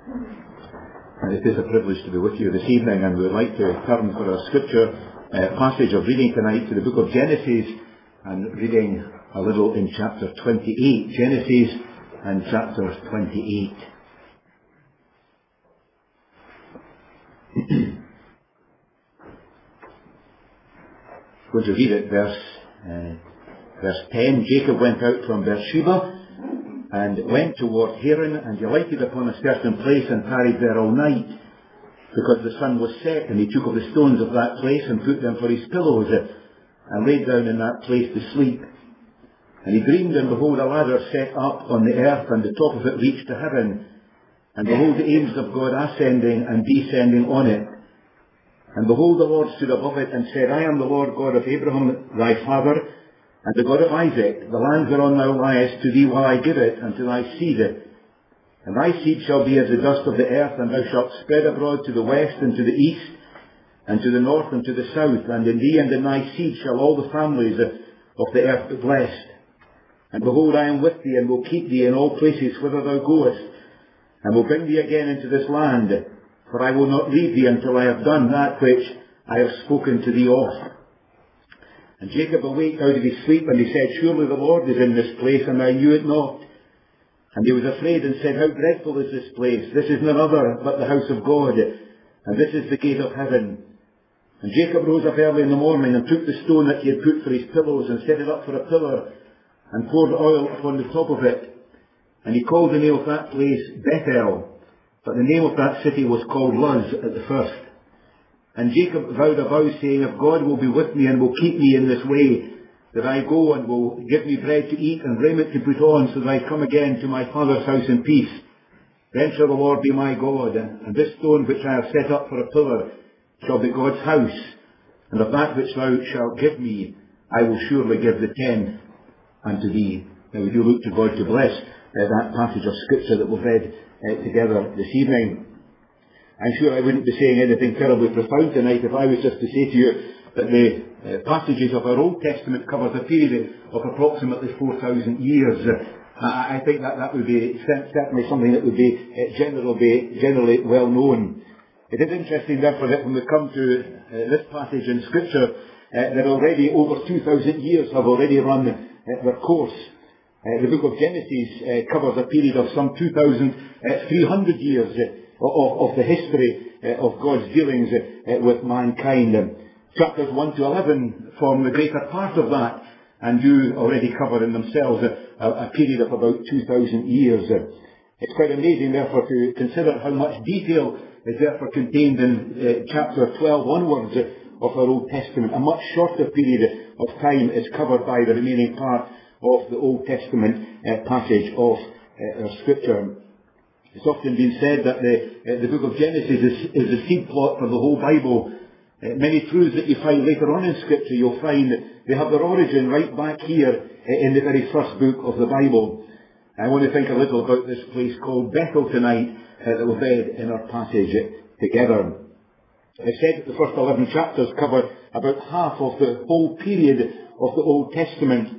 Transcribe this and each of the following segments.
And it is a privilege to be with you this evening, and we would like to turn for our scripture passage of reading tonight to the book of Genesis, and reading a little in chapter 28. Genesis and chapter 28. I'm going to read it, verse 10. Jacob went out from Beersheba and went toward Haran, and he lighted upon a certain place and tarried there all night, because the sun was set. And he took of the stones of that place and put them for his pillows, and laid down in that place to sleep. And he dreamed, and behold, a ladder set up on the earth, and the top of it reached to heaven. And behold, the angels of God ascending and descending on it. And behold, the Lord stood above it, and said, I am the Lord God of Abraham thy father, and the God of Isaac. The land whereon thou liest, to thee will I give it, and to thy seed. And thy seed shall be as the dust of the earth, and thou shalt spread abroad to the west and to the east, and to the north and to the south. And in thee and in thy seed shall all the families of the earth be blessed. And behold, I am with thee, and will keep thee in all places whither thou goest, and will bring thee again into this land. For I will not leave thee until I have done that which I have spoken to thee of. And Jacob awaked out of his sleep, and he said, Surely the Lord is in this place, and I knew it not. And he was afraid, and said, How dreadful is this place! This is none other but the house of God, and this is the gate of heaven. And Jacob rose up early in the morning, and took the stone that he had put for his pillows, and set it up for a pillar, and poured oil upon the top of it. And he called the name of that place Bethel, but the name of that city was called Luz at the first. And Jacob vowed a vow, saying, If God will be with me, and will keep me in this way, that I go, and will give me bread to eat, and raiment to put on, so that I come again to my father's house in peace, then shall the Lord be my God, and this stone which I have set up for a pillar shall be God's house. And of that which thou shalt give me, I will surely give the tenth unto thee. Now we do look to God to bless that passage of scripture that we've read together this evening. I'm sure I wouldn't be saying anything terribly profound tonight if I was just to say to you that the passages of our Old Testament covers a period of approximately 4,000 years. I think that would be certainly something that would be generally well known. It is interesting, therefore, that when we come to this passage in Scripture, that already over 2,000 years have already run their course. The book of Genesis covers a period of some 2,300 years of the history of God's dealings with mankind. Chapters 1 to 11 form the greater part of that, and do already cover in themselves a period of about 2,000 years. It's quite amazing, therefore, to consider how much detail is therefore contained in chapter 12 onwards of our Old Testament. A much shorter period of time is covered by the remaining part of the Old Testament passage of our Scripture. It's often been said that the book of Genesis is the seed plot for the whole Bible. Many truths that you find later on in Scripture, you'll find they have their origin right back here in the very first book of the Bible. I want to think a little about this place called Bethel tonight that we've read in our passage together. I said that the first 11 chapters cover about half of the whole period of the Old Testament.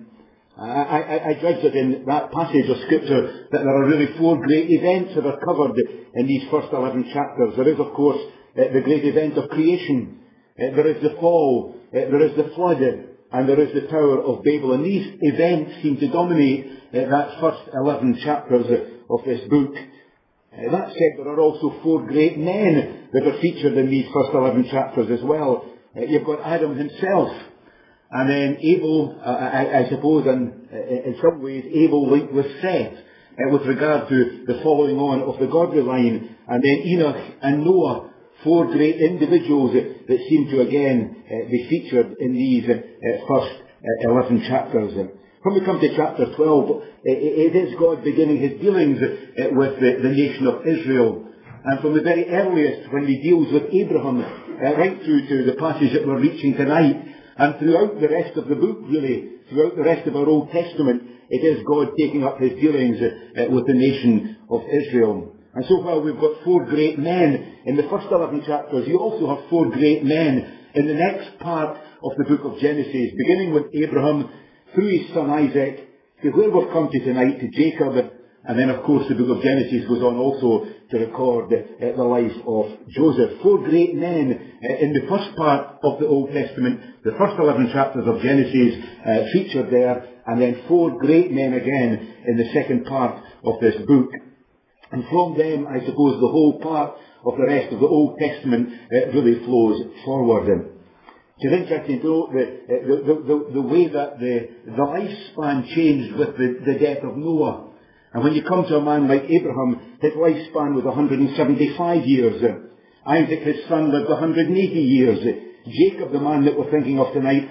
I judge that in that passage of Scripture that there are really four great events that are covered in these first 11 chapters. There is, of course, the great event of creation. There is the fall. There is the flood. And there is the Tower of Babel. And these events seem to dominate that first 11 chapters of this book. That said, there are also four great men that are featured in these first 11 chapters as well. You've got Adam himself. And then Abel, I suppose, and in some ways, Abel linked with Seth with regard to the following on of the godly line. And then Enoch and Noah, four great individuals that seem to again be featured in these first 11 chapters. When we come to chapter 12, it is God beginning his dealings with the nation of Israel. And from the very earliest, when he deals with Abraham, right through to the passage that we're reaching tonight, and throughout the rest of the book, really, throughout the rest of our Old Testament, it is God taking up his dealings with the nation of Israel. And so while we've got four great men in the first 11 chapters, you also have four great men in the next part of the book of Genesis, beginning with Abraham, through his son Isaac, to where we've come to tonight, to Jacob, And then, of course, the book of Genesis goes on also to record the life of Joseph. 4 great men in the first part of the Old Testament. The first 11 chapters of Genesis featured there, and then 4 great men again in the second part of this book. And from them, I suppose, the whole part of the rest of the Old Testament really flows forward. It's interesting to note the way that the lifespan changed with the death of Noah. And when you come to a man like Abraham, his lifespan was 175 years. Isaac, his son, lived 180 years. Jacob, the man that we're thinking of tonight,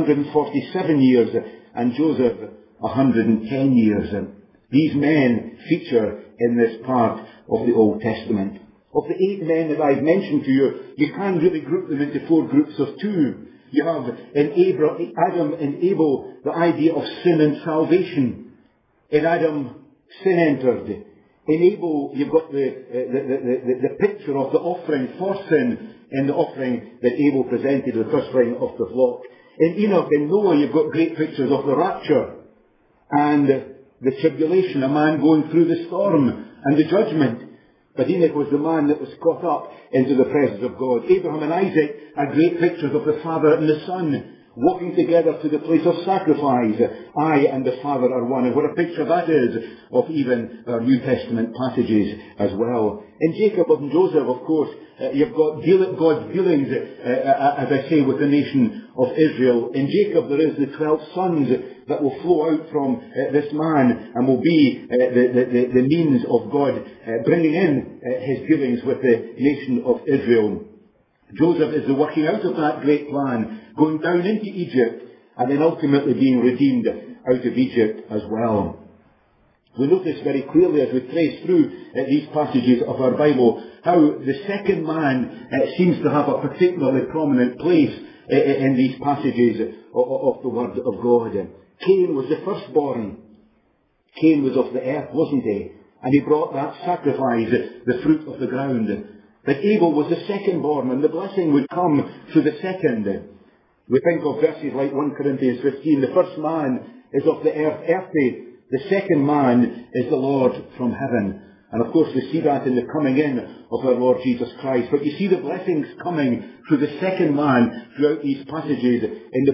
147 years. And Joseph, 110 years. These men feature in this part of the Old Testament. Of the 8 men that I've mentioned to you, you can really group them into 4 groups of 2. You have in Adam and Abel the idea of sin and salvation. In Adam, sin entered. In Abel, you've got the picture of the offering for sin in the offering that Abel presented, the firstling of the flock. In Enoch and Noah, you've got great pictures of the rapture and the tribulation, a man going through the storm and the judgment. But Enoch was the man that was caught up into the presence of God. Abraham and Isaac are great pictures of the Father and the Son, walking together to the place of sacrifice. I and the Father are one. And what a picture that is of even our New Testament passages as well. In Jacob and Joseph, of course, you've got God's dealings, as I say, with the nation of Israel. In Jacob there is the 12 sons that will flow out from this man and will be the means of God bringing in his dealings with the nation of Israel. Joseph is the working out of that great plan, going down into Egypt and then ultimately being redeemed out of Egypt as well. We notice very clearly as we trace through these passages of our Bible how the second man seems to have a particularly prominent place in these passages of the Word of God. Cain was the firstborn. Cain was of the earth, wasn't he? And he brought that sacrifice, the fruit of the ground. But Abel was the secondborn, and the blessing would come through the second. We think of verses like 1 Corinthians 15. The first man is of the earth, earthy. The second man is the Lord from heaven. And of course we see that in the coming in of our Lord Jesus Christ. But you see the blessings coming through the second man throughout these passages in the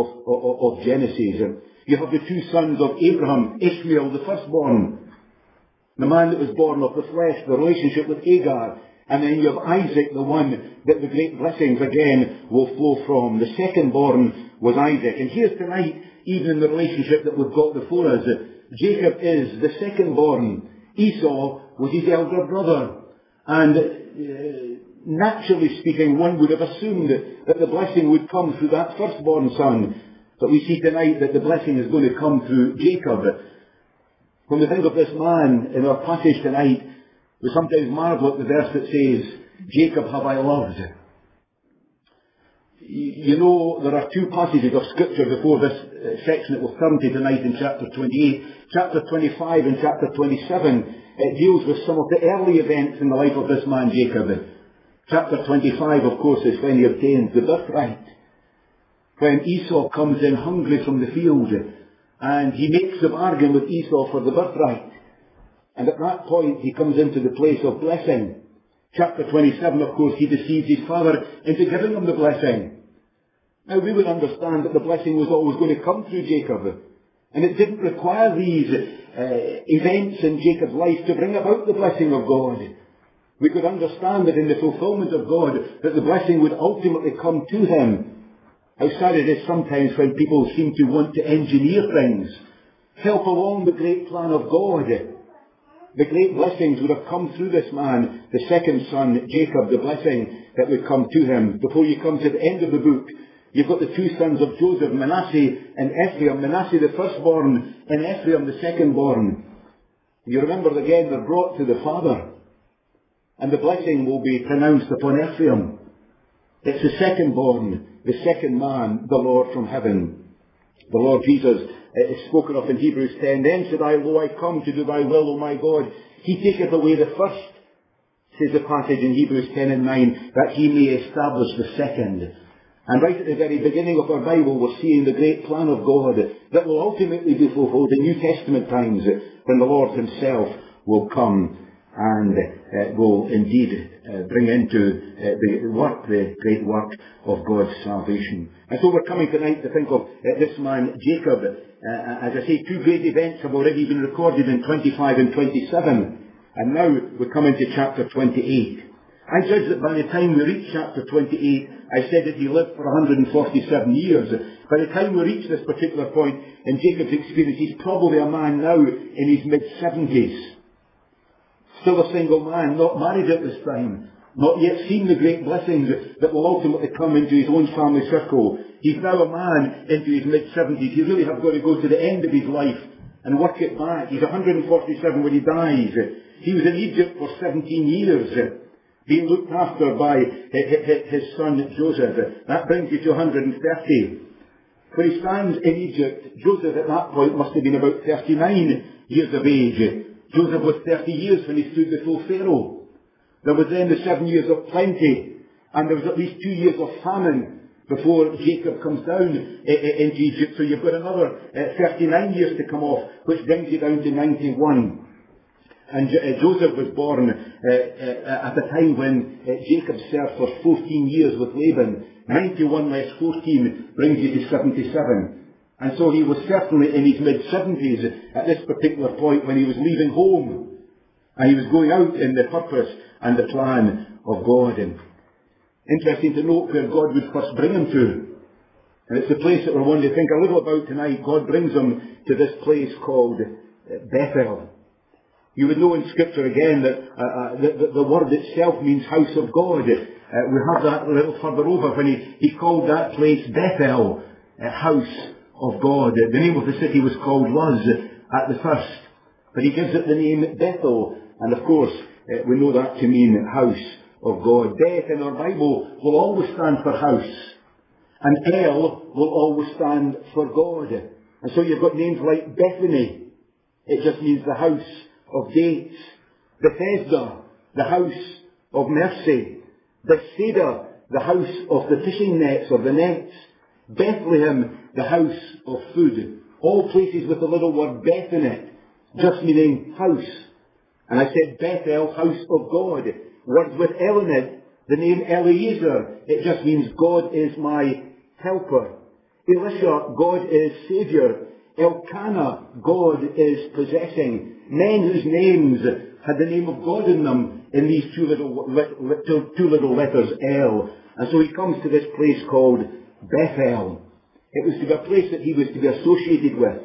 book of Genesis. You have the 2 sons of Abraham, Ishmael, the firstborn, the man that was born of the flesh, the relationship with Hagar. And then you have Isaac, the one that the great blessings again will flow from. The secondborn was Isaac. And here tonight, even in the relationship that we've got before us, Jacob is the secondborn. Esau was his elder brother. And naturally speaking, one would have assumed that the blessing would come through that firstborn son. But we see tonight that the blessing is going to come through Jacob. When we think of this man in our passage tonight, we sometimes marvel at the verse that says, Jacob have I loved. You know, there are 2 passages of Scripture before this section that we'll turn to tonight in chapter 28. Chapter 25 and chapter 27 deals with some of the early events in the life of this man Jacob. Chapter 25, of course, is when he obtains the birthright. When Esau comes in hungry from the field, and he makes the bargain with Esau for the birthright. And at that point, he comes into the place of blessing. Chapter 27, of course, he deceives his father into giving him the blessing. Now, we would understand that the blessing was always going to come through Jacob. And it didn't require these events in Jacob's life to bring about the blessing of God. We could understand that in the fulfillment of God, that the blessing would ultimately come to him. How sad it is sometimes when people seem to want to engineer things, help along the great plan of God. The great blessings would have come through this man, the second son, Jacob, the blessing that would come to him. Before you come to the end of the book, you've got the 2 sons of Joseph, Manasseh and Ephraim. Manasseh the firstborn and Ephraim the secondborn. You remember again, they're brought to the father. And the blessing will be pronounced upon Ephraim. It's the secondborn, the second man, the Lord from heaven. The Lord Jesus is spoken of in Hebrews 10. Then said I, Lo, I come to do thy will, O my God. He taketh away the first, says the passage in Hebrews 10 and 9, that he may establish the second. And right at the very beginning of our Bible, we're seeing the great plan of God, that will ultimately be fulfilled in New Testament times, when the Lord himself will come and will indeed bring into the great work of God's salvation. And so we're coming tonight to think of this man Jacob. As I say, two great events have already been recorded in 25 and 27. And now we come into chapter 28. I judge that by the time we reach chapter 28, I said that he lived for 147 years. By the time we reach this particular point in Jacob's experience, he's probably a man now in his mid-70s. Still a single man, not married at this time, not yet seen the great blessings that will ultimately come into his own family circle. He's now a man into his mid-70s. He really has got to go to the end of his life and work it back. He's 147 when he dies. He was in Egypt for 17 years, being looked after by his son Joseph. That brings you to 130. When he stands in Egypt, Joseph at that point must have been about 39 years of age. Joseph was 30 years when he stood before Pharaoh. There was then the 7 years of plenty, and there was at least 2 years of famine before Jacob comes down into Egypt. So you've got another 39 years to come off, which brings you down to 91. And Joseph was born at a time when Jacob served for 14 years with Laban. 91 less 14 brings you to 77. And so he was certainly in his mid-70s at this particular point when he was leaving home. And he was going out in the purpose and the plan of God. And interesting to note where God would first bring him to. And it's the place that we're wanting to think a little about tonight. God brings him to this place called Bethel. You would know in Scripture again that the word itself means house of God. We have that a little further over when he called that place Bethel, house of God. The name of the city was called Luz at the first, but he gives it the name Bethel, and of course we know that to mean house of God. Beth in our Bible will always stand for house, and El will always stand for God. And so you've got names like Bethany, it just means the house of dates. Bethesda, the house of mercy. Bethsaida, the house of the fishing nets or the nets. Bethlehem, the house of food. All places with the little word Beth in it, just meaning house. And I said Bethel, house of God. Words with El in it, the name Eliezer, it just means God is my helper. Elisha, God is Saviour. Elkanah, God is possessing. Men whose names had the name of God in them in these two little letters, El. And so he comes to this place called Bethel. It was to be a place that he was to be associated with.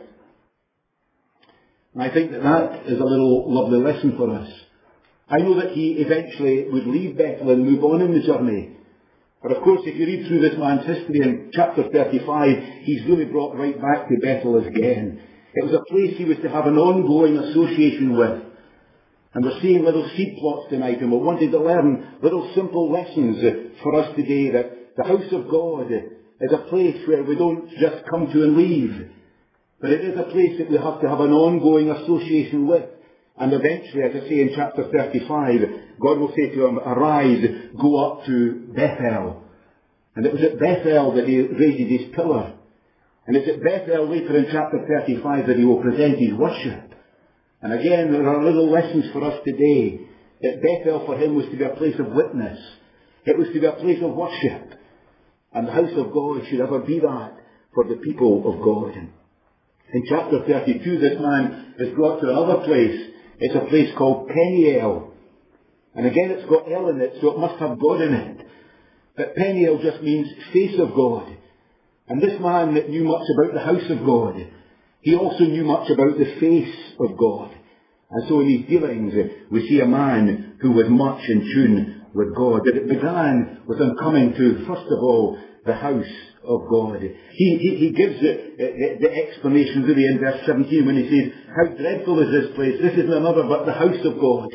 And I think that is a little lovely lesson for us. I know that he eventually would leave Bethel and move on in the journey. But of course, if you read through this man's history in chapter 35, he's really brought right back to Bethel again. It was a place he was to have an ongoing association with. And we're seeing little seed plots tonight, and we wanted to learn little simple lessons for us today, that the house of God is a place where we don't just come to and leave, but it is a place that we have to have an ongoing association with. And eventually, as I say in chapter 35, God will say to him, arise, go up to Bethel. And it was at Bethel that he raised his pillar. And it's at Bethel later in chapter 35 that he will present his worship. And again, there are little lessons for us today. That Bethel for him was to be a place of witness. It was to be a place of worship. And the house of God should ever be that for the people of God. In chapter 32, this man is brought to another place. It's a place called Peniel. And again, it's got El in it, so it must have God in it. But Peniel just means face of God. And this man that knew much about the house of God, he also knew much about the face of God. And so in his dealings, we see a man who was much in tune with God. That it began with him coming to, first of all, the house of God. He gives the explanation really in verse 17 when he says, how dreadful is this place? This is none other but the house of God.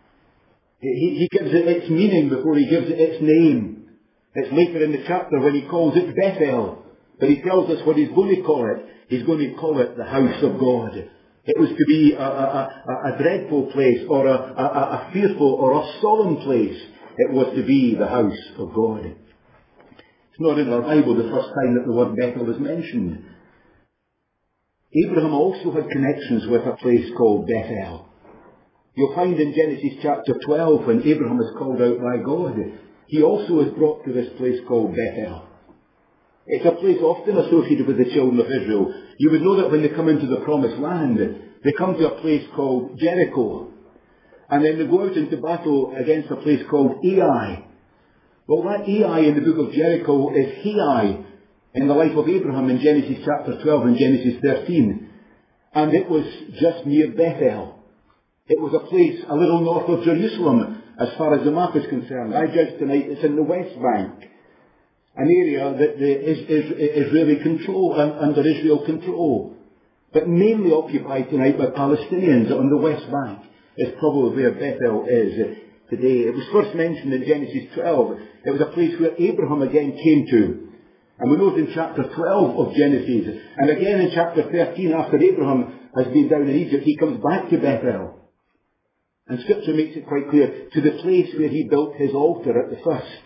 He gives it its meaning before he gives it its name. It's later in the chapter when he calls it Bethel. But he tells us what he's going to call it. He's going to call it the house of God. It was to be a dreadful place, or a fearful or a solemn place. It was to be the house of God. It's not in our Bible the first time that the word Bethel is mentioned. Abraham also had connections with a place called Bethel. You'll find in Genesis chapter 12, when Abraham is called out by God, he also is brought to this place called Bethel. It's a place often associated with the children of Israel. You would know that when they come into the promised land, they come to a place called Jericho. And then they go out into battle against a place called Ai. Well, that Ai in the book of Jericho is Hai in the life of Abraham in Genesis chapter 12 and Genesis 13. And it was just near Bethel. It was a place a little north of Jerusalem as far as the map is concerned. I judge tonight it's in the West Bank, an area that the Israeli control, under Israel control, but mainly occupied tonight by Palestinians on the West Bank. Is probably where Bethel is today. It was first mentioned in Genesis 12. It was a place where Abraham again came to. And we know it in chapter 12 of Genesis. And again in chapter 13, after Abraham has been down in Egypt, he comes back to Bethel. And Scripture makes it quite clear, to the place where he built his altar at the first.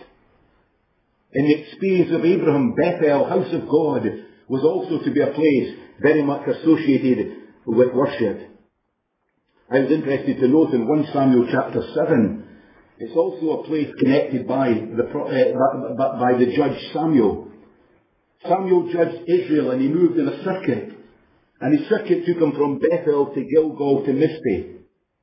In the experience of Abraham, Bethel, house of God, was also to be a place very much associated with worship. I was interested to note in 1 Samuel chapter 7, it's also a place connected by the judge Samuel. Samuel judged Israel and he moved in a circuit. And his circuit took him from Bethel to Gilgal to Mizpeh.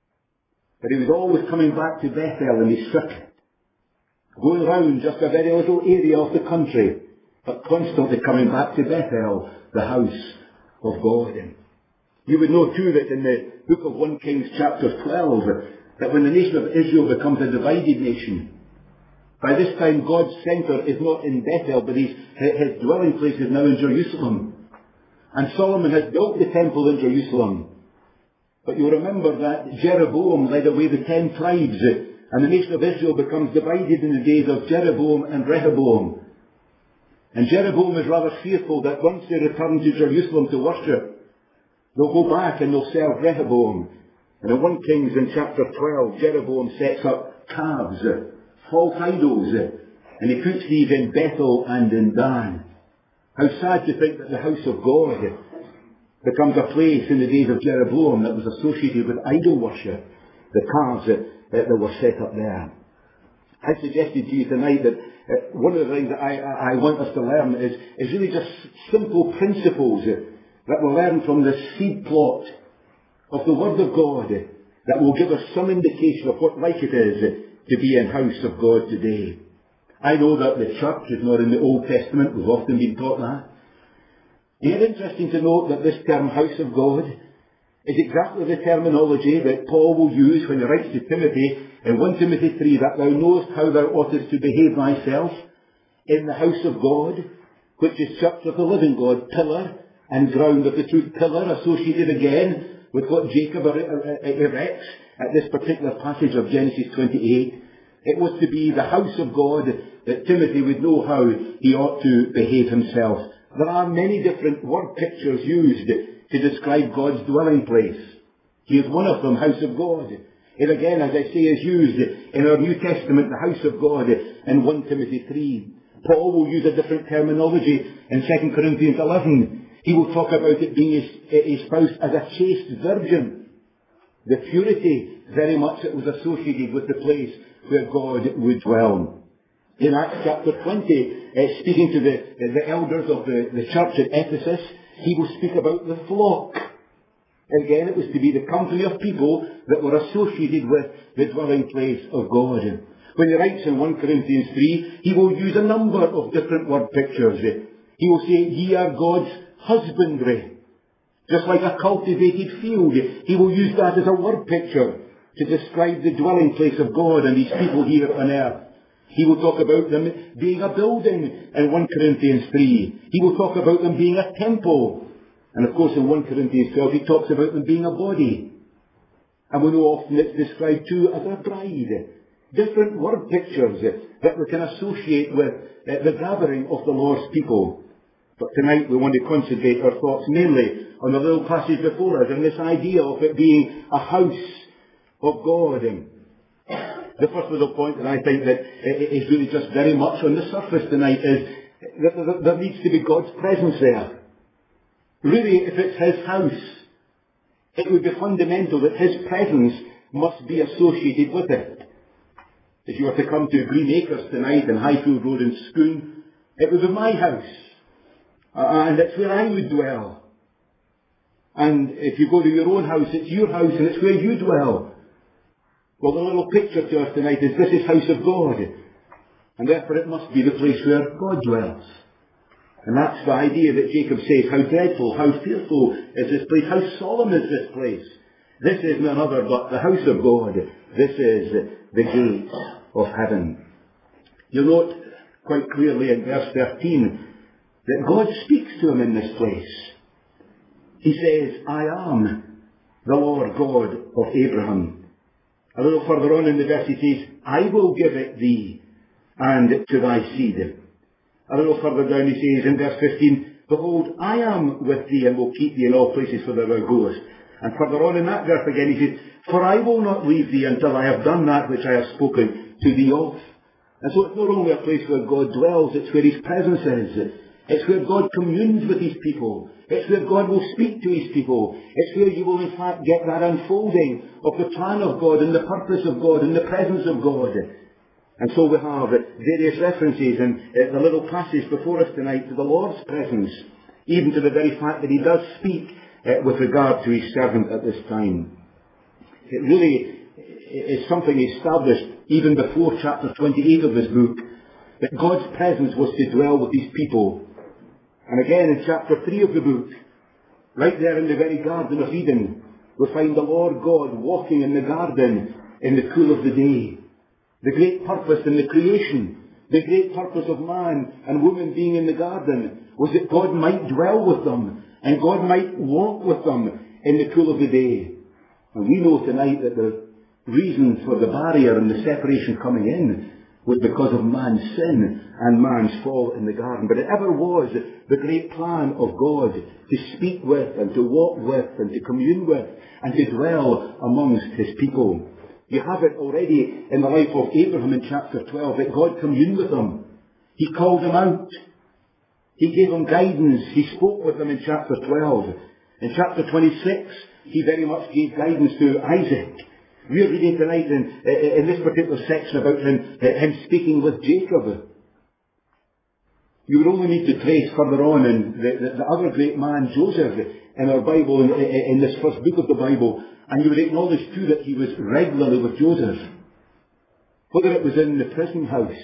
But he was always coming back to Bethel in his circuit. Going round just a very little area of the country, but constantly coming back to Bethel, the house of God. You would know too that in the book of 1 Kings chapter 12, that when the nation of Israel becomes a divided nation, by this time God's centre is not in Bethel, but his dwelling place is now in Jerusalem. And Solomon has built the temple in Jerusalem. But you remember that Jeroboam led away the 10 tribes, and the nation of Israel becomes divided in the days of Jeroboam and Rehoboam. And Jeroboam is rather fearful that once they return to Jerusalem to worship, they'll go back and they'll serve Rehoboam. And in 1 Kings in chapter 12, Jeroboam sets up calves, false idols, and he puts these in Bethel and in Dan. How sad to think that the house of God becomes a place in the days of Jeroboam that was associated with idol worship, the calves that were set up there. I suggested to you tonight that one of the things that I want us to learn is really just simple principles that we'll learn from the seed plot of the Word of God that will give us some indication of what like it is to be in house of God today. I know that the church is not in the Old Testament. We've often been taught that. And it's interesting to note that this term house of God is exactly the terminology that Paul will use when he writes to Timothy in 1 Timothy 3, that thou knowest how thou oughtest to behave thyself in the house of God, which is church of the living God, pillar and ground of the truth. Pillar associated again with what Jacob erects at this particular passage of Genesis 28. It was to be the house of God that Timothy would know how he ought to behave himself. There are many different word pictures used to describe God's dwelling place. He is one of them, house of God. It again, as I say, is used in our New Testament, the house of God, in 1 Timothy 3. Paul will use a different terminology in 2 Corinthians 11. He will talk about it being espoused as a chaste virgin. The purity very much that was associated with the place where God would dwell. In Acts chapter 20, speaking to the elders of the church at Ephesus, he will speak about the flock. Again, it was to be the company of people that were associated with the dwelling place of God. When he writes in 1 Corinthians 3, he will use a number of different word pictures. He will say, ye are God's husbandry. Just like a cultivated field, he will use that as a word picture to describe the dwelling place of God and his people here on earth. He will talk about them being a building in 1 Corinthians 3. He will talk about them being a temple. And of course in 1 Corinthians 12 he talks about them being a body. And we know often it's described too as a bride. Different word pictures that we can associate with the gathering of the Lord's people. But tonight we want to concentrate our thoughts mainly on the little passage before us and this idea of it being a house of God. The first little point that I think that is really just very much on the surface tonight is that there needs to be God's presence there. Really, if it's his house, it would be fundamental that his presence must be associated with it. If you were to come to Green Acres tonight in Highfield Road in Scone, it would be my house. And it's where I would dwell. And if you go to your own house, it's your house and it's where you dwell. Well, the little picture to us tonight is this is house of God. And therefore it must be the place where God dwells. And that's the idea that Jacob says, how dreadful, how fearful is this place, how solemn is this place. This is none other but the house of God. This is the gate of heaven. You note quite clearly in verse 13 that God speaks to him in this place. He says, I am the Lord God of Abraham. A little further on in the verse he says, I will give it thee and to thy seed. A little further down he says in verse 15, behold, I am with thee and will keep thee in all places whither thou goest. And further on in that verse again he says, for I will not leave thee until I have done that which I have spoken to thee of. And so it's not only a place where God dwells, it's where his presence is. It's where God communes with his people. It's where God will speak to his people. It's where you will in fact get that unfolding of the plan of God and the purpose of God and the presence of God. And so we have various references in the little passage before us tonight to the Lord's presence, even to the very fact that he does speak with regard to his servant at this time. It really is something established even before chapter 28 of this book, that God's presence was to dwell with his people. And again in chapter 3 of the book, right there in the very Garden of Eden, we find the Lord God walking in the garden in the cool of the day. The great purpose in the creation, the great purpose of man and woman being in the garden was that God might dwell with them and God might walk with them in the cool of the day. And we know tonight that the reason for the barrier and the separation coming in was because of man's sin and man's fall in the garden. But it ever was the great plan of God to speak with and to walk with and to commune with and to dwell amongst his people. You have it already in the life of Abraham in chapter 12, that God communed with him. He called him out. He gave him guidance. He spoke with him in chapter 12. In chapter 26, he very much gave guidance to Isaac. We are reading tonight in this particular section about him speaking with Jacob. You would only need to trace further on in the other great man, Joseph, in our Bible, in this first book of the Bible, and you would acknowledge too that he was regularly with Joseph. Whether it was in the prison house,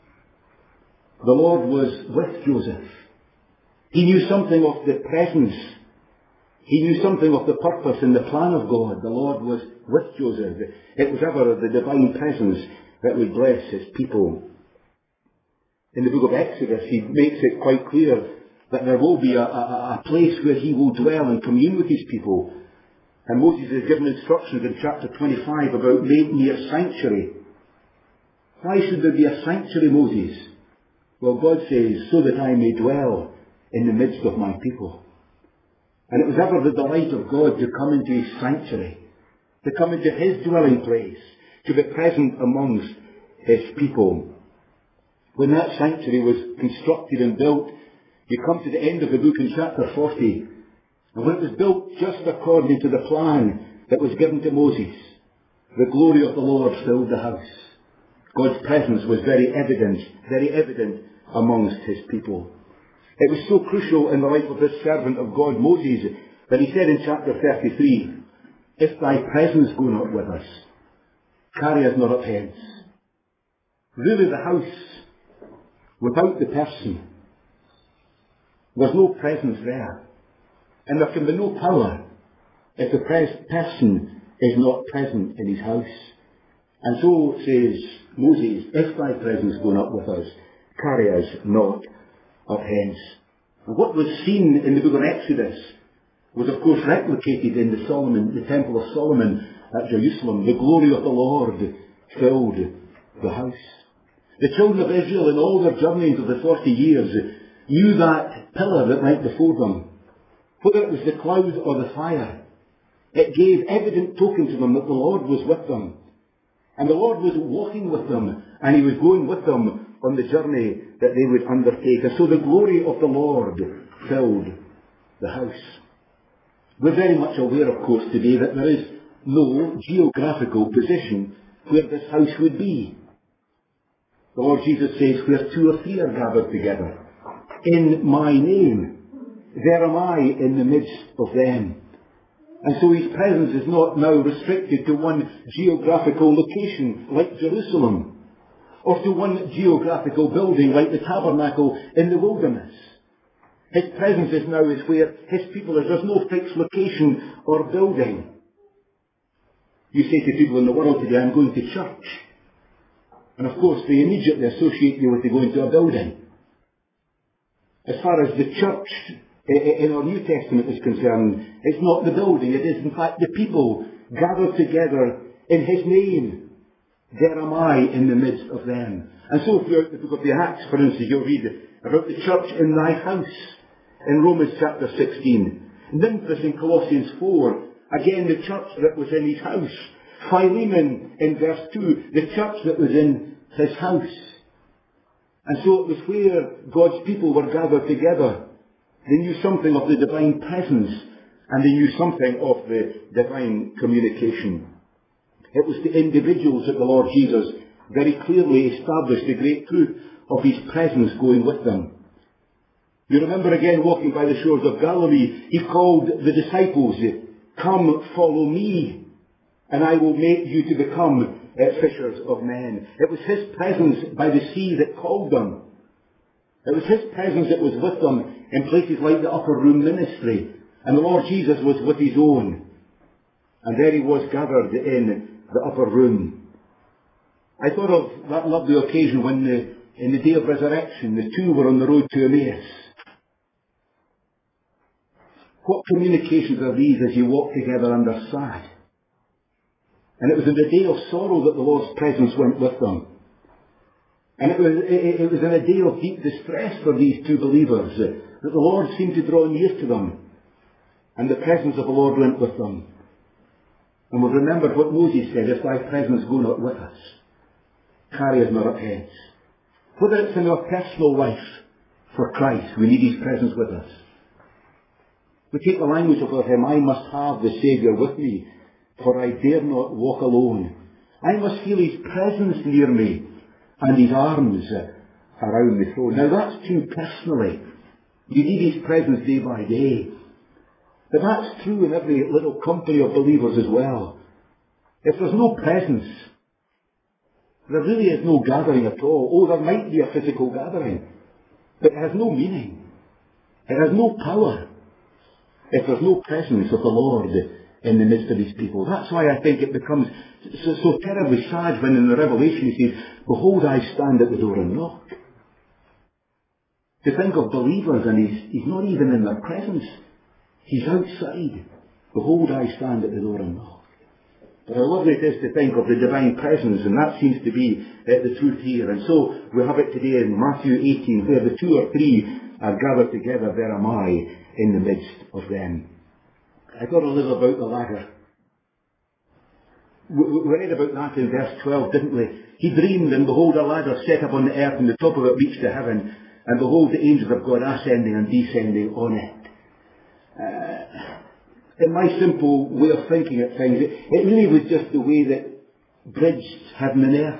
the Lord was with Joseph. He knew something of the presence. He knew something of the purpose and the plan of God. The Lord was with Joseph. It was ever the divine presence that would bless his people. In the book of Exodus, he makes it quite clear that there will be a place where he will dwell and commune with his people. And Moses is given instructions in chapter 25 about make me a sanctuary. Why should there be a sanctuary, Moses? Well, God says, so that I may dwell in the midst of my people. And it was ever the delight of God to come into his sanctuary, to come into his dwelling place, to be present amongst his people. When that sanctuary was constructed and built, you come to the end of the book in chapter 40, and when it was built just according to the plan that was given to Moses, the glory of the Lord filled the house. God's presence was very evident amongst his people. It was so crucial in the life of this servant of God, Moses, that he said in chapter 33, if thy presence go not with us, carry us not up hence. Really the house, without the person, there's no presence there. And there can be no power if the person is not present in his house. And so says Moses, if thy presence go not with us, carry us not up hence. And what was seen in the book of Exodus was of course replicated in the Temple of Solomon at Jerusalem. The glory of the Lord filled the house. The children of Israel in all their journeys of the 40 years knew that pillar that went before them. Whether it was the cloud or the fire, it gave evident token to them that the Lord was with them. And the Lord was walking with them, and he was going with them on the journey that they would undertake. And so the glory of the Lord filled the house. We're very much aware, of course, today that there is no geographical position where this house would be. The Lord Jesus says, where 2 or 3 are gathered together in my name, there am I in the midst of them. And so his presence is not now restricted to one geographical location like Jerusalem, or to one geographical building like the tabernacle in the wilderness. His presence is now is where his people is. There's no fixed location or building. You say to people in the world today, I'm going to church. And of course they immediately associate you with going to a building. As far as the church in our New Testament is concerned, it's not the building, it is in fact the people gathered together in his name. There am I in the midst of them. And so throughout the book of the Acts, for instance, you'll read about the church in thy house in Romans chapter 16. And then in Colossians 4, again the church that was in his house. Philemon in verse 2, the church that was in his house. And so it was where God's people were gathered together. They knew something of the divine presence, and they knew something of the divine communication. It was the individuals that the Lord Jesus very clearly established the great truth of his presence going with them. You remember again walking by the shores of Galilee, he called the disciples, come follow me, and I will make you to become fishers of men. It was his presence by the sea that called them. It was his presence that was with them in places like the upper room ministry. And the Lord Jesus was with his own. And there he was gathered in the upper room. I thought of that lovely occasion when in the day of resurrection, the 2 were on the road to Emmaus. What communications are these as you walk together under sad? And it was in the day of sorrow that the Lord's presence went with them. And it was in a day of deep distress for these 2 believers that the Lord seemed to draw near to them. And the presence of the Lord went with them. And we've remembered what Moses said, if thy presence go not with us, carry us not up heads. Whether it's in our personal life for Christ, we need his presence with us. We take the language of our hymn, I must have the Saviour with me, for I dare not walk alone. I must feel his presence near me, and his arms around the throne. Now that's true personally. You need his presence day by day. But that's true in every little company of believers as well. If there's no presence, there really is no gathering at all. Oh, there might be a physical gathering, but it has no meaning. It has no power if there's no presence of the Lord in the midst of his people. That's why I think it becomes so terribly sad when in the Revelation he says, behold, I stand at the door and knock. To think of believers and he's not even in their presence. He's outside. Behold, I stand at the door and knock. But how lovely it is to think of the divine presence, and that seems to be the truth here. And so we have it today in Matthew 18, where the 2 or 3 are gathered together, there am I in the midst of them. I thought a little about the ladder. We read about that in verse 12, didn't we? He dreamed, and behold, a ladder set up on the earth, and the top of it reached to heaven, and behold, the angels of God ascending and descending on it. In my simple way of thinking at things, it really was just the way that bridged heaven and earth.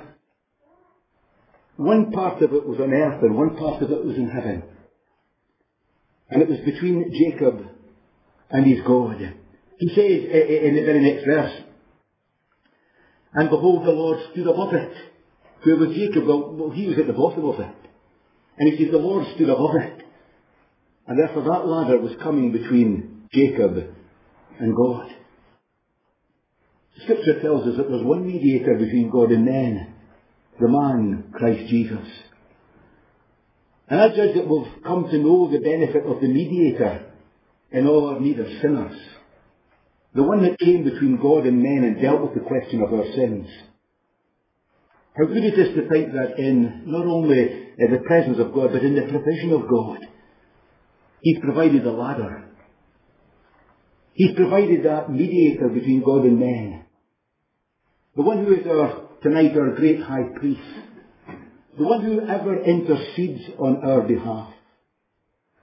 One part of it was on earth and one part of it was in heaven. And it was between Jacob and his God. He says in the very next verse, and behold, the Lord stood above it. Where was Jacob? Well, he was at the bottom of it. And he says the Lord stood above it. And therefore that ladder was coming between Jacob and God. Scripture tells us that there's one mediator between God and men, the man, Christ Jesus. And I judge that we've come to know the benefit of the mediator in all our need of sinners. The one that came between God and men and dealt with the question of our sins. How good it is to think that in not only the presence of God, but in the provision of God, he's provided a ladder. He's provided that mediator between God and men. The one who is tonight our great high priest. The one who ever intercedes on our behalf.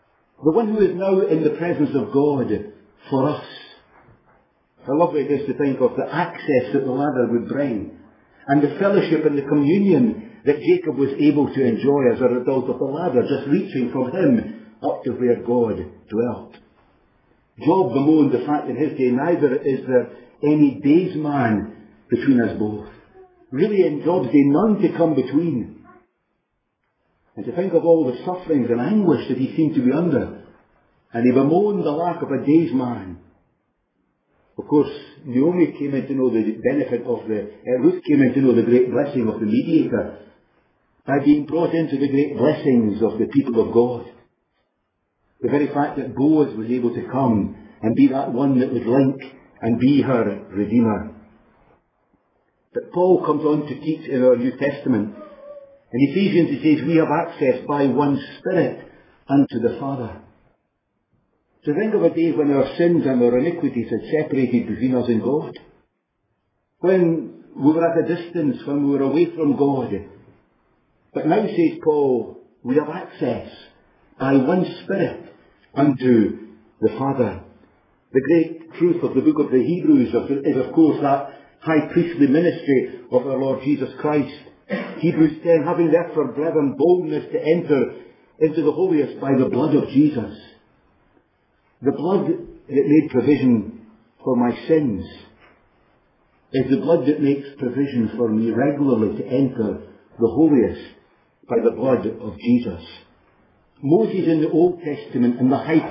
The one who is now in the presence of God for us. How lovely it is to think of the access that the ladder would bring, and the fellowship and the communion that Jacob was able to enjoy as a result of the ladder just reaching from him up to where God dwelt. Job bemoaned the fact in his day, neither is there any daysman between us both. Really, in Job's day, none to come between. And to think of all the sufferings and anguish that he seemed to be under. And he bemoaned the lack of a daysman. Of course, Naomi came in to know the benefit of Ruth came in to know the great blessing of the mediator by being brought into the great blessings of the people of God. The very fact that Boaz was able to come and be that one that would link and be her Redeemer. But Paul comes on to teach in our New Testament. In Ephesians he says, we have access by one Spirit unto the Father. To think of a day when our sins and our iniquities had separated between us and God. When we were at a distance, when we were away from God. But now, says Paul, we have access by one Spirit unto the Father. The great truth of the book of the Hebrews is of course that high priestly ministry of our Lord Jesus Christ. Hebrews 10, having therefore, brethren, boldness to enter into the holiest by the blood of Jesus. The blood that made provision for my sins is the blood that makes provision for me regularly to enter the holiest by the blood of Jesus. Moses in the Old Testament and the high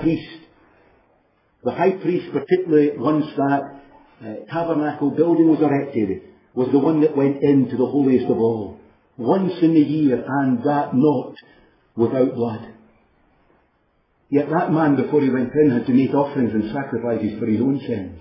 priest particularly once that tabernacle building was erected, was the one that went into the holiest of all. Once in a year, and that not without blood. Yet that man, before he went in, had to make offerings and sacrifices for his own sins.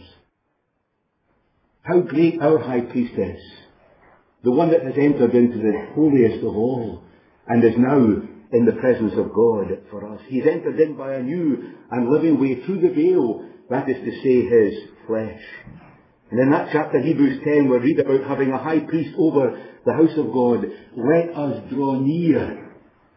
How great our high priest is. The one that has entered into the holiest of all, and is now in the presence of God for us. He's entered in by a new and living way through the veil, that is to say, his flesh. And in that chapter, Hebrews 10, we read about having a high priest over the house of God. Let us draw near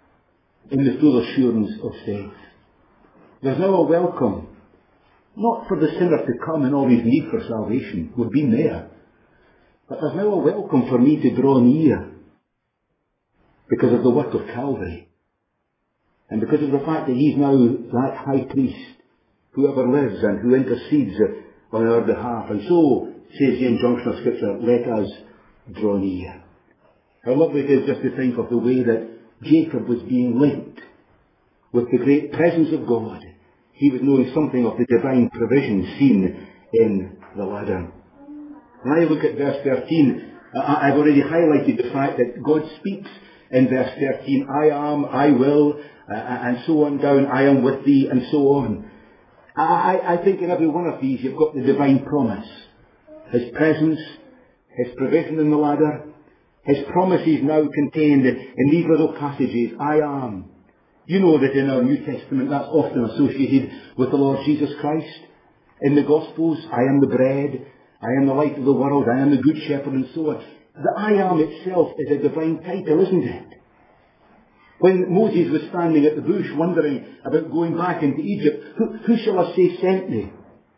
in the full assurance of faith. There's now a welcome, not for the sinner to come and always need for salvation. We've been there. But there's now a welcome for me to draw near because of the work of Calvary. And because of the fact that he's now that high priest who ever lives and who intercedes on our behalf. And so, says James Junction of Scripture, let us draw near. How lovely it is just to think of the way that Jacob was being linked with the great presence of God. He was knowing something of the divine provision seen in the ladder. When I look at verse 13, I've already highlighted the fact that God speaks in verse 13, I am, I will, and so on down, I am with thee, and so on. I think in every one of these you've got the divine promise. His presence, his provision in the ladder, his promises now contained in these little passages, I am. You know that in our New Testament that's often associated with the Lord Jesus Christ. In the Gospels, I am the bread, I am the light of the world, I am the good shepherd, and so on. The I am itself is a divine title, isn't it? When Moses was standing at the bush wondering about going back into Egypt, who shall I say sent me?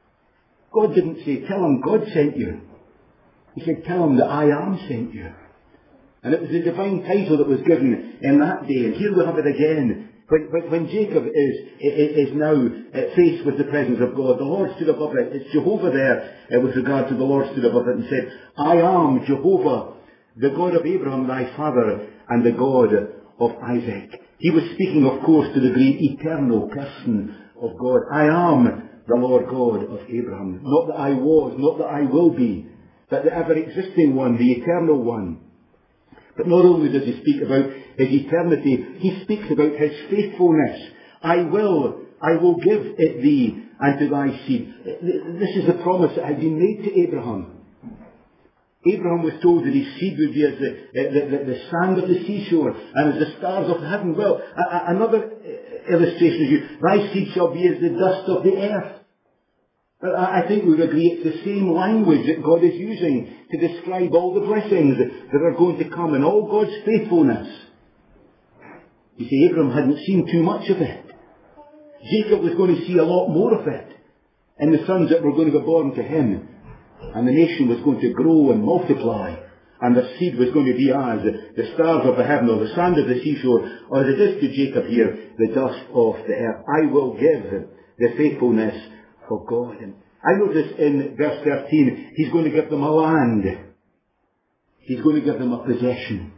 God didn't say, tell him God sent you. He said, tell him that I am sent you. And it was the divine title that was given in that day. And here we have it again. When Jacob is now faced with the presence of God, the Lord stood above it. It's Jehovah there with regard to the Lord stood above it and said, I am Jehovah, the God of Abraham thy father, and the God of Isaac. He was speaking, of course, to the great eternal person of God. I am the Lord God of Abraham. Not that I was, not that I will be, but the ever-existing one, the eternal one. But not only does he speak about his eternity, he speaks about his faithfulness. I will give it thee and to thy seed. This is a promise that had been made to Abraham. Abraham was told that his seed would be as the sand of the seashore and as the stars of heaven. Well, another illustration is thy seed shall be as the dust of the earth. But I think we would agree it's the same language that God is using to describe all the blessings that are going to come and all God's faithfulness. You see, Abraham hadn't seen too much of it. Jacob was going to see a lot more of it in the sons that were going to be born to him. And the nation was going to grow and multiply. And their seed was going to be as the stars of the heaven or the sand of the seashore, or as it is to Jacob here, the dust of the earth. I will give the faithfulness of God. And I notice in verse 13, he's going to give them a land. He's going to give them a possession.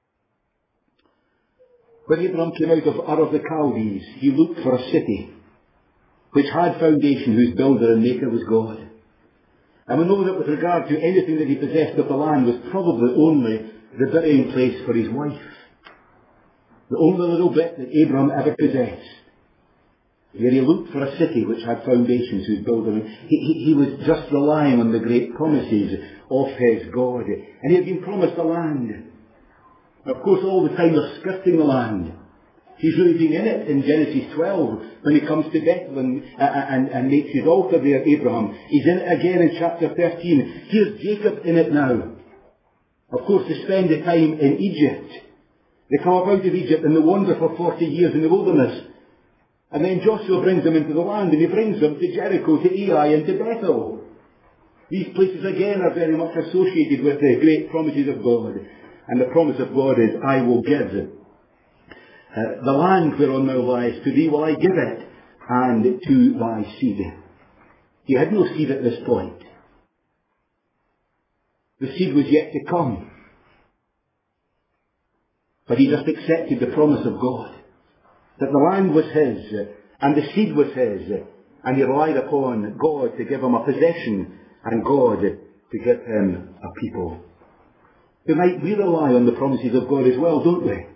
When Abraham came out of Ur of the Chaldees, he looked for a city which had foundation, whose builder and maker was God. And we know that with regard to anything that he possessed of the land was probably only the burying place for his wife. The only little bit that Abraham ever possessed. Here he looked for a city which had foundations, whose builder. He was just relying on the great promises of his God. And he had been promised a land. Of course, all the time they're skirting the land. He's really been in it in Genesis 12 when he comes to Bethel and makes his altar there, Abraham. He's in it again in chapter 13. Here's Jacob in it now. Of course, they spend the time in Egypt. They come up out of Egypt and they wander for 40 years in the wilderness. And then Joshua brings them into the land, and he brings them to Jericho, to Ai, and to Bethel. These places again are very much associated with the great promises of God. And the promise of God is, I will give the land whereon thou liest, to thee will I give it, and to thy seed. He had no seed at this point. The seed was yet to come. But he just accepted the promise of God. That the land was his, and the seed was his, and he relied upon God to give him a possession, and God to give him a people. Tonight we rely on the promises of God as well, don't we?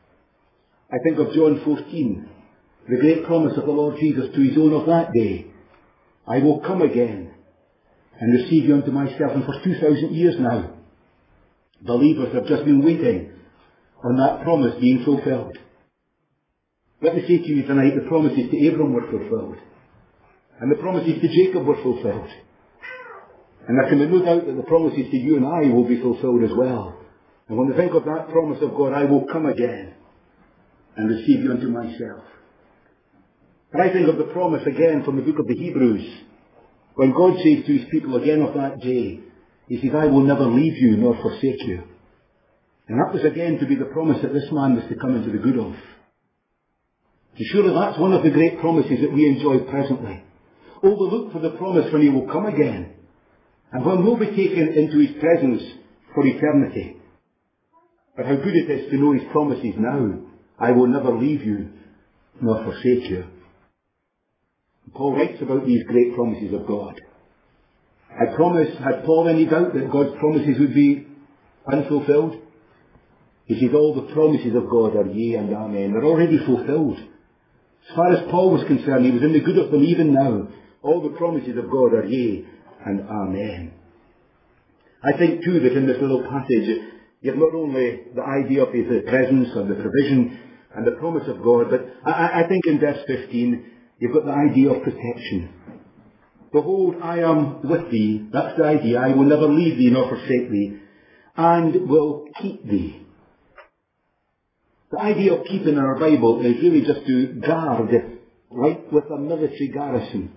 I think of John 14, the great promise of the Lord Jesus to his own of that day. I will come again and receive you unto myself. And for 2,000 years now, believers have just been waiting on that promise being fulfilled. Let me say to you tonight, the promises to Abraham were fulfilled. And the promises to Jacob were fulfilled. And there can be no doubt that the promises to you and I will be fulfilled as well. And when we think of that promise of God, I will come again and receive you unto myself. And I think of the promise again from the book of the Hebrews, when God says to his people again of that day, he says, I will never leave you nor forsake you. And that was again to be the promise that this man was to come into the good of. And surely that's one of the great promises that we enjoy presently. Oh, we look for the promise when he will come again, and when we'll be taken into his presence for eternity. But how good it is to know his promises now. I will never leave you nor forsake you. Paul writes about these great promises of God. Had Paul any doubt that God's promises would be unfulfilled? He says all the promises of God are yea and amen. They're already fulfilled. As far as Paul was concerned, he was in the good of them even now. All the promises of God are yea and amen. I think too that in this little passage, you have not only the idea of the presence and the provision and the promise of God, but I think in verse 15, you've got the idea of protection. Behold, I am with thee. That's the idea. I will never leave thee nor forsake thee, and will keep thee. The idea of keeping in our Bible is really just to guard, like with a military garrison.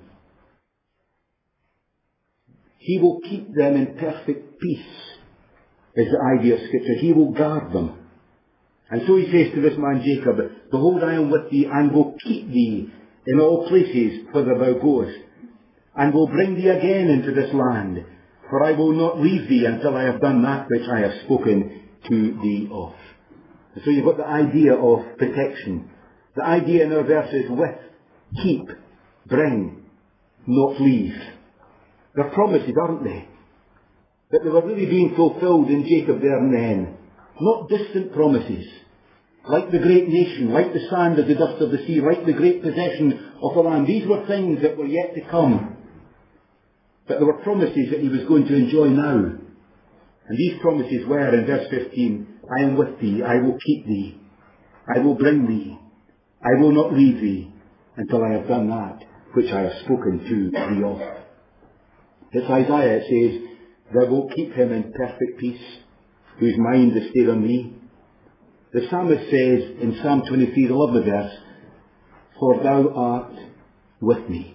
He will keep them in perfect peace, is the idea of Scripture. He will guard them. And so he says to this man Jacob, behold, I am with thee, and will keep thee in all places whither thou goest, and will bring thee again into this land, for I will not leave thee until I have done that which I have spoken to thee of. And so you've got the idea of protection. The idea in our verses with, keep, bring, not leave. They're promises, aren't they? That they were really being fulfilled in Jacob there and then. Not distant promises. Like the great nation, like the sand of the dust of the sea, like the great possession of the land. These were things that were yet to come. But there were promises that he was going to enjoy now. And these promises were, in verse 15, I am with thee, I will keep thee, I will bring thee, I will not leave thee until I have done that which I have spoken to thee of. It's Isaiah, it says, thou wilt keep him in perfect peace, whose mind is stayed on thee. The psalmist says in Psalm 23, the lovely verse, for thou art with me.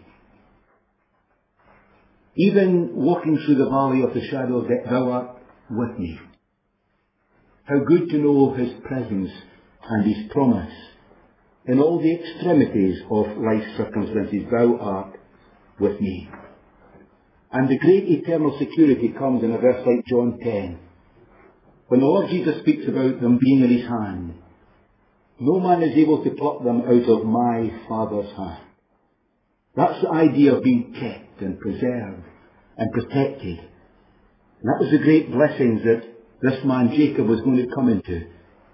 Even walking through the valley of the shadow of death, thou art with me. How good to know his presence and his promise. In all the extremities of life's circumstances, thou art with me. And the great eternal security comes in a verse like John 10. When the Lord Jesus speaks about them being in his hand, no man is able to pluck them out of my Father's hand. That's the idea of being kept and preserved and protected. And that was the great blessings that this man Jacob was going to come into.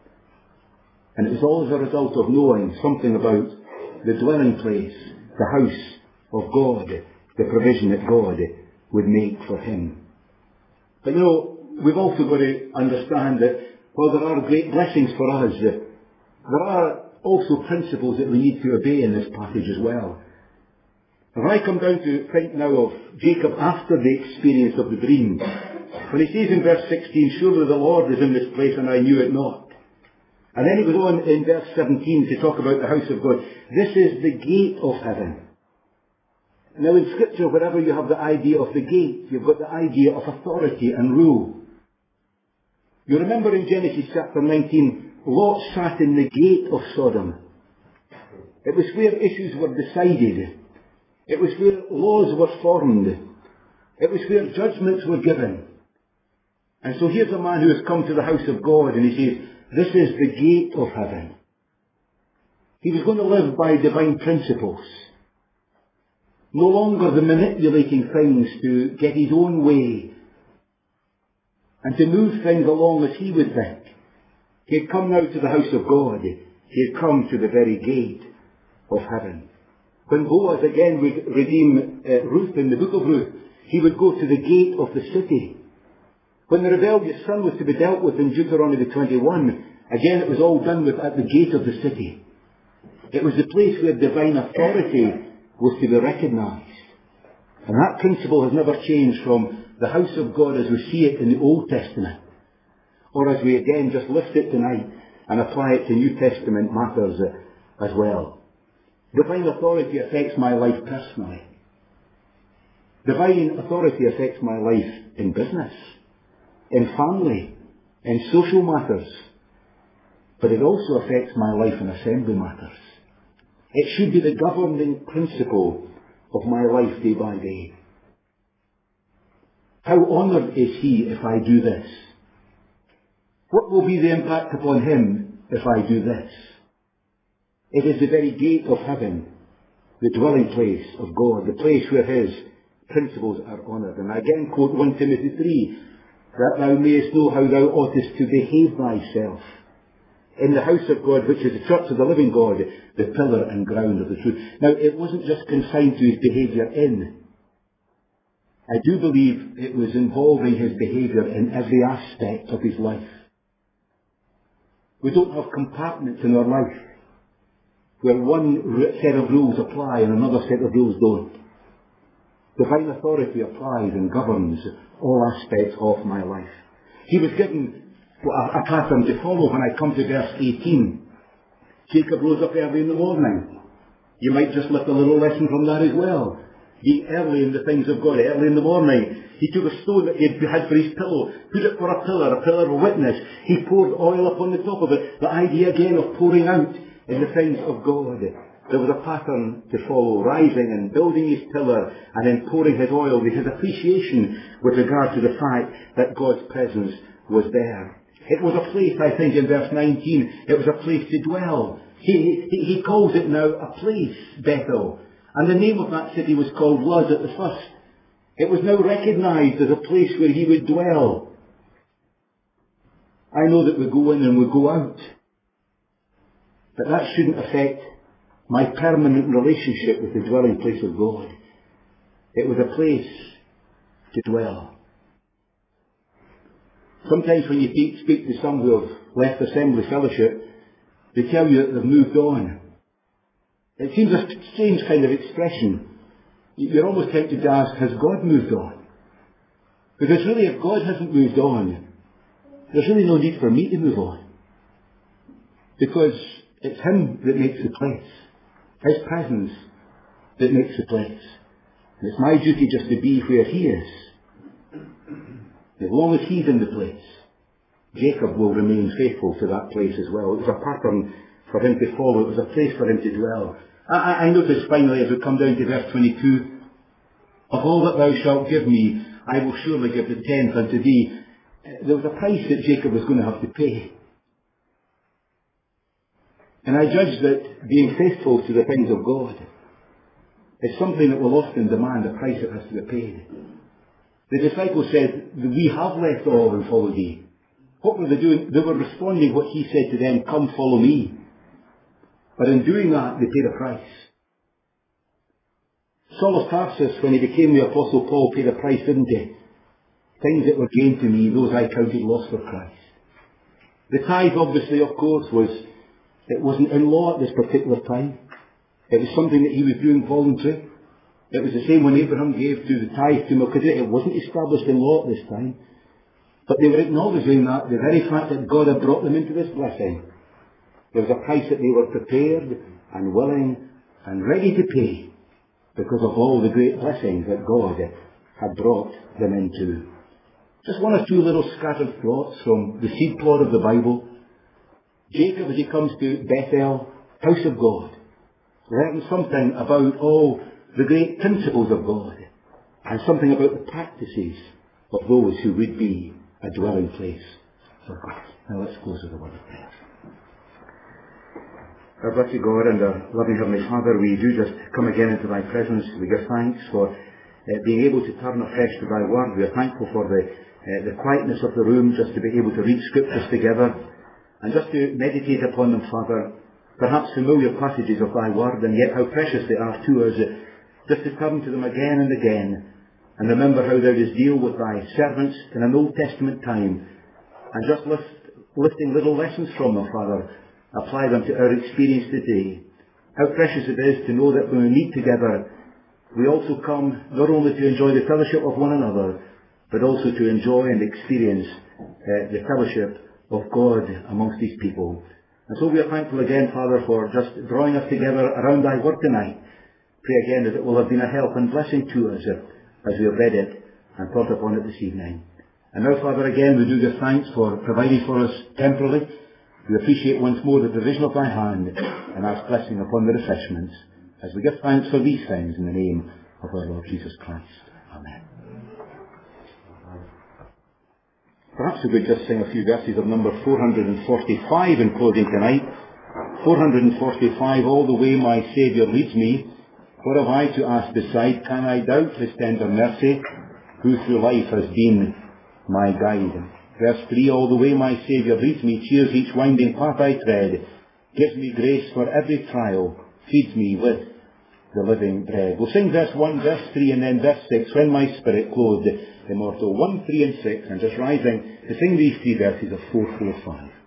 And it was all as a result of knowing something about the dwelling place, the house of God, the provision that God would make for him. But we've also got to understand that while there are great blessings for us, there are also principles that we need to obey in this passage as well. If I come down to think now of Jacob after the experience of the dream, when he says in verse 16, surely the Lord is in this place and I knew it not. And then he goes on in verse 17 to talk about the house of God. This is the gate of heaven. Now in Scripture, wherever you have the idea of the gate, you've got the idea of authority and rule. You remember in Genesis chapter 19, Lot sat in the gate of Sodom. It was where issues were decided. It was where laws were formed. It was where judgments were given. And so here's a man who has come to the house of God and he says, this is the gate of heaven. He was going to live by divine principles. No longer the manipulating things to get his own way and to move things along as he would think. He had come now to the house of God. He had come to the very gate of heaven. When Boaz again would redeem Ruth in the book of Ruth, he would go to the gate of the city. When the rebellious son was to be dealt with in Deuteronomy 21, again it was all done with at the gate of the city. It was the place where divine authority was to be recognised. And that principle has never changed from the house of God as we see it in the Old Testament, or as we again just lift it tonight and apply it to New Testament matters as well. Divine authority affects my life personally. Divine authority affects my life in business, in family, in social matters. But it also affects my life in assembly matters. It should be the governing principle of my life day by day. How honoured is he if I do this? What will be the impact upon him if I do this? It is the very gate of heaven, the dwelling place of God, the place where his principles are honoured. And I again quote 1 Timothy 3, that thou mayest know how thou oughtest to behave thyself in the house of God, which is the church of the living God, the pillar and ground of the truth. Now, it wasn't just consigned to his behaviour in. I do believe it was involving his behaviour in every aspect of his life. We don't have compartments in our life where one set of rules apply and another set of rules don't. Divine authority applies and governs all aspects of my life. He was given a pattern to follow when I come to verse 18. Jacob rose up early in the morning. You might just lift a little lesson from that as well. Be early in the things of God, early in the morning. He took a stone that he had for his pillow, put it for a pillar of witness. He poured oil upon the top of it. The idea again of pouring out in the things of God. There was a pattern to follow, rising and building his pillar and then pouring his oil with his appreciation with regard to the fact that God's presence was there. It was a place, I think in verse 19, it was a place to dwell. He calls it now a place, Bethel. And the name of that city was called Luz at the first. It was now recognised as a place where he would dwell. I know that we go in and we go out. But that shouldn't affect my permanent relationship with the dwelling place of God. It was a place to dwell. Sometimes when you speak to some who have left Assembly Fellowship, they tell you that they've moved on. It seems a strange kind of expression. You're almost tempted to ask, has God moved on? Because really, if God hasn't moved on, there's really no need for me to move on. Because it's him that makes the place. His presence that makes the place. And it's my duty just to be where He is. As long as He's in the place, Jacob will remain faithful to that place as well. It was a pattern for him to follow. It was a place for him to dwell. I notice finally, as we come down to verse 22, of all that thou shalt give me, I will surely give the tenth unto thee. There was a price that Jacob was going to have to pay. And I judge that being faithful to the things of God is something that will often demand a price that has to be paid. The disciples said, we have left all and followed thee. What were they doing? They were responding what He said to them, come follow me. But in doing that, they paid a price. Saul of Tarsus, when he became the Apostle Paul, paid a price, didn't he? Things that were gained to me, those I counted loss for Christ. The tithe, obviously, of course, it wasn't in law at this particular time. It was something that he was doing voluntary. It was the same when Abraham gave to the tithe to Melchizedek. It wasn't established in law at this time. But they were acknowledging that the very fact that God had brought them into this blessing, there was a price that they were prepared and willing and ready to pay because of all the great blessings that God had brought them into. Just one or two little scattered thoughts from the seed plot of the Bible. Jacob, as he comes to Bethel, house of God, learns something about all the great principles of God and something about the practices of those who would be a dwelling place for God. Now let's close with a word of prayer. Our blessed God and our loving Heavenly Father, we do just come again into Thy presence. We give thanks for being able to turn afresh to Thy Word. We are thankful for the quietness of the room, just to be able to read Scriptures together and just to meditate upon them, Father. Perhaps familiar passages of Thy Word, and yet how precious they are to us, just to turn to them again and again and remember how Thou didst deal with Thy servants in an Old Testament time, and just lifting little lessons from them, Father, apply them to our experience today. How precious it is to know that when we meet together, we also come not only to enjoy the fellowship of one another, but also to enjoy and experience the fellowship of God amongst these people. And so we are thankful again, Father, for just drawing us together around Thy Word tonight. Pray again that it will have been a help and blessing to us as we have read it and thought upon it this evening. And now, Father, again we do give thanks for providing for us temporarily. We appreciate once more the provision of Thy hand and ask blessing upon the refreshments as we give thanks for these things in the name of our Lord Jesus Christ. Amen. Perhaps we would just sing a few verses of number 445 in closing tonight. 445, all the way my Saviour leads me. What have I to ask beside? Can I doubt His tender mercy, who through life has been my guide? Verse 3, all the way my Saviour leads me, cheers each winding path I tread, gives me grace for every trial, feeds me with the living bread. We'll sing verse 1, verse 3, and then verse 6, when my spirit clothed immortal. 1, 3 and 6, and just rising to sing these three verses of 445.